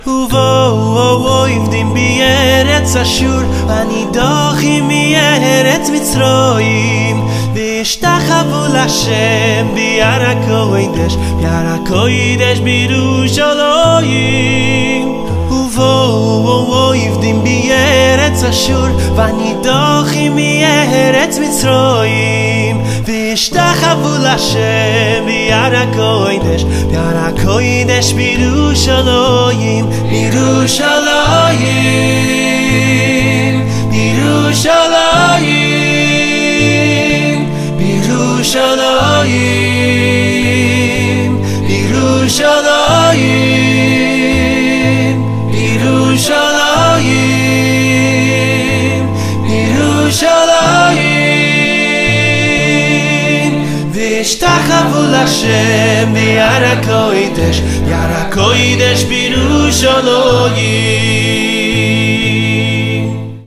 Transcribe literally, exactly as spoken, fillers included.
ובואו עבדים בארץ אשור ונידוחים מארץ מצרים והשתחוו להשם ביער הקודש ביער הקודש בירושלים. ובואו עבדים בארץ אשור ונידוחים מארץ מצרים והשתחוו להשם ביער הקודש ביער הקודש בירושלים. בירושלים בירושלים בירושלים בירושלים בירושלים בירושלים והשתחוו להשם ביער הקודש ביער הקודש בירושלים.